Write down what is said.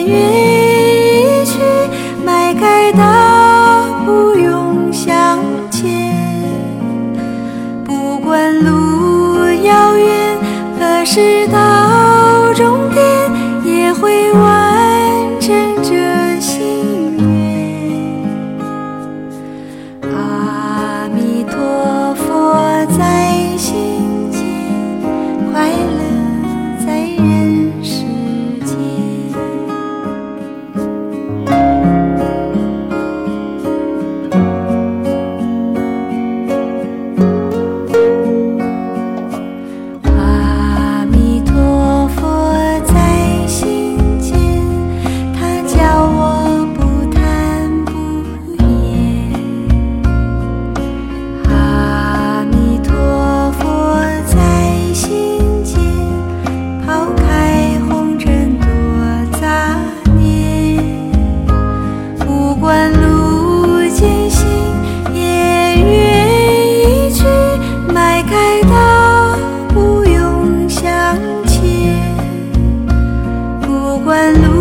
愿一去，迈开大步涌向前。不管路遥远，何时到终点，也会完成这心愿。阿弥陀佛在心间，快乐在人世间。阿弥陀佛在心间，他叫我不贪不厌。阿弥陀佛在心间，抛开红尘多杂念。不管路艰辛，也愿一去，迈开大步涌向前。不管路